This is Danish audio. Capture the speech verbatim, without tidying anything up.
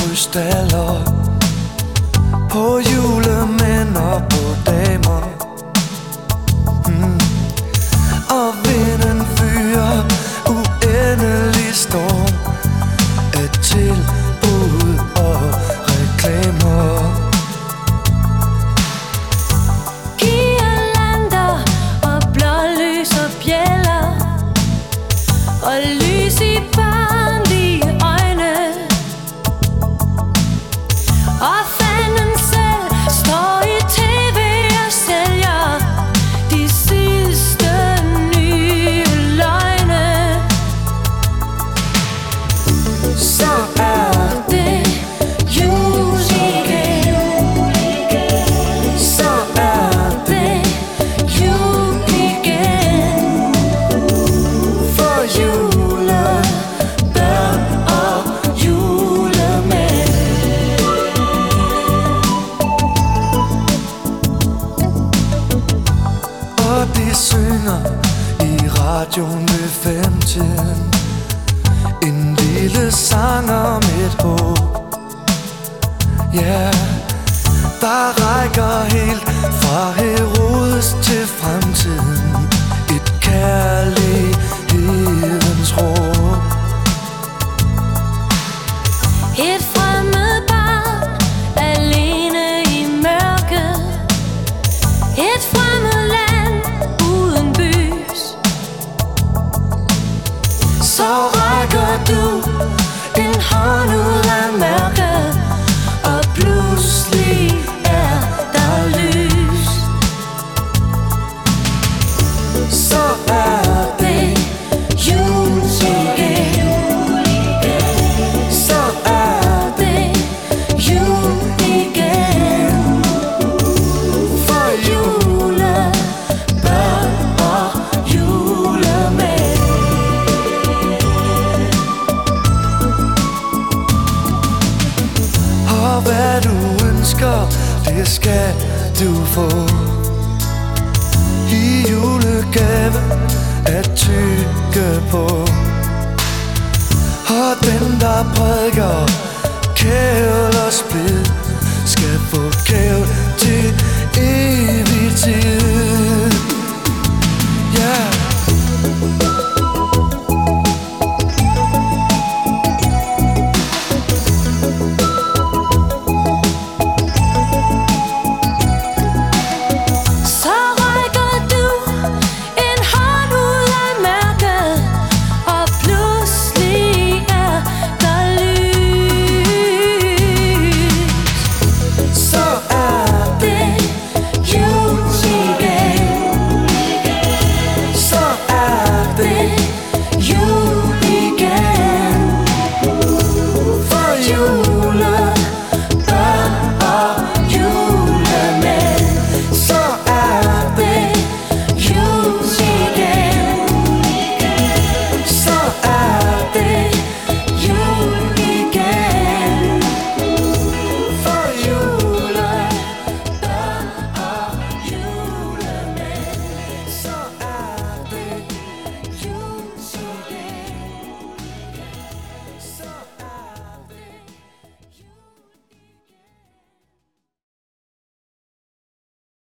krystaller, på julemænd og på damer. mm. Og vinden fyrer uendelig storm af tilbud og reklamer. Guirlander og blålys og bjælder og lys i barnlige øjne. Og fanden selv står i tv og sælger de sidste nye løgne. Så er det jul igen. Så er det jul igen. For julebørn og julemænd. Og de synger i radioen ved femtiden en lille sang om et håb. Ja, yeah, der rækker helt fra Herodes til fremtiden. Et kærlighedens råb. Et fremmed barn alene i mørket. Et fremmed land uden bys. Så rækker du en hånd ud af mørket, og pludselig er der lys. Så er det jul igen. Så er det jul igen. For julebørn og julemænd. Og hvad du ønsker, det skal du få i julegave at tygge på. Og den der prædiker